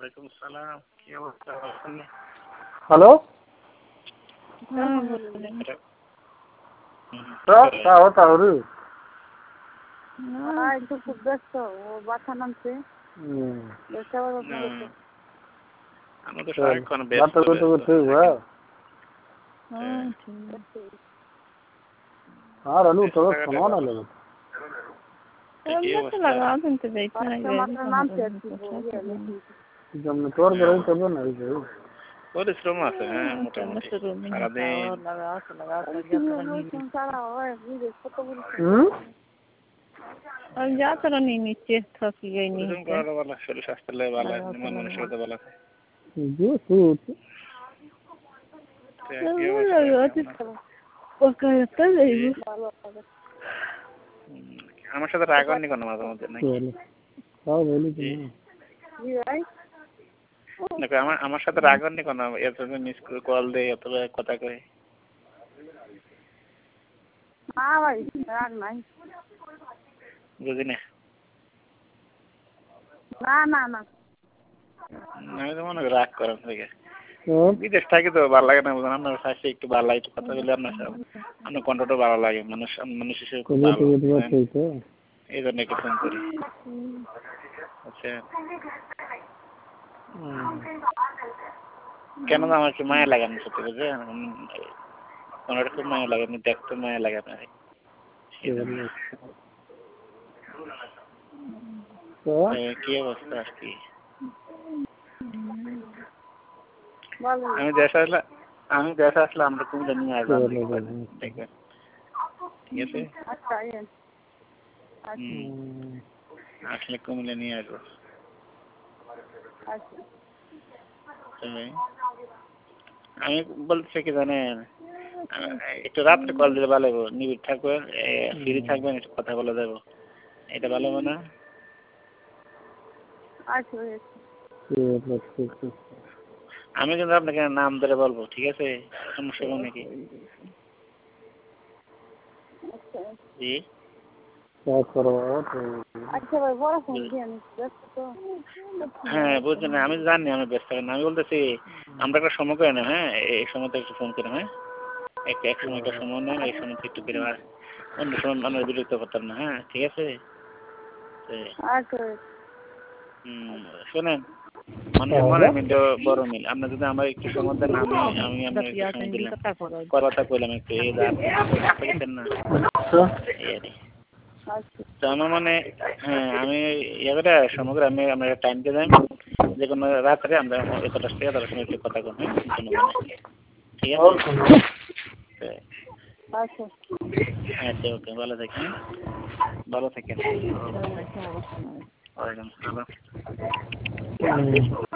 ওয়ালাইকুম আসসালাম, কি অবস্থা? হ্যালো, क्या होता हो रे? একটু খুব ব্যস্ত, ও বাসা নামছে। আমি তো সারাক্ষণ ব্যস্ত बात करते करते हुआ। हाँ रनु तो सुनो ना लोग। जब नेटवर्क रही तब ना रही। পরিশ্রম আছে, হ্যাঁ মোটামুটি সারাদিন। যাত্রা নিয়ে নিচ্ছে, থাকি গই নি। শরীর স্বাস্থ্য ভালো, মন মানসিকতা ভালো আছে। আমার সাথে রাগ হয়নি কোনো মাঝে মধ্যে নাকি? আমার সাথে রাগ হয়নি কোনো, এত মিস করে কল দেয়, এত কথা কয়। না ভাই রাগ নাই। বুঝি না। না না না, আমি তো মনে করি রাগ করেন থেকে। বিদেশ থাকি তো ভালো লাগে না, বুঝলেন? আপনার সাথে একটু ভালো লাগে, একটু কথা বলে আপনার কণ্ঠটা ভালো লাগে, মানুষ হিসেবে খুব ভালো, এই জন্য একটু ফোন করি। আচ্ছা, কেন না আমার একটু মায়া লাগে, আমি সত্যি বলছি, কোনটা খুব মায়া লাগে, আমি দেখতে মায়া লাগে আপনার। কি অবস্থা আর কি? আমি দেশে আসলে আমরা কুমিল্লা নিয়ে আসবো, দেখবেন, ঠিক আছে? আসলে কুমিল্লা নিয়ে আসবো। আমি বলতেছি কি জানেন, একটু রাত্রে কল দিলে ভালো হবে, নিবিড় থাকবেন, ফ্রি থাকবেন, একটু কথা বলা যাবো, এটা ভালো হবে না? আমি কিন্তু আপনাকে নাম ধরে বলবো, ঠিক আছে? সমস্যা হবে নাকি? জি, হ্যাঁ বুঝছেন, আমি জানি আমি ব্যস্ত থাকেন, আমি বলতেছি আমরা একটা সময় করে নেব, হ্যাঁ এই সময়তে একটু ফোন করে, হ্যাঁ এক সময় একটা সময় নেন, এই সময়তে একটু করে, আর অন্য সময় মানুষ বিরক্ত করতাম না, হ্যাঁ ঠিক আছে? শোনেন, মানুষের মনের মিল বড় মিল, আপনার যদি আমার একটু সময় দেন, আমি আপনার একটু সময় দিলাম, কথা কইলাম একটু, এই দেখেন না, এই আর কি। তো আমার মানে, হ্যাঁ আমি ইয়ে সমগ্র আমি আমরা টাইম দিয়ে দেন, যে কোনো রাত্রে আমরা এতটা থেকে তার সময় একটু কথা কম, হ্যাঁ সমস্যা নেই, ঠিক আছে? আচ্ছা ওকে, ভালো থাকেন, ভালো থাকেন। ওয়ালাইকুম আসসালাম।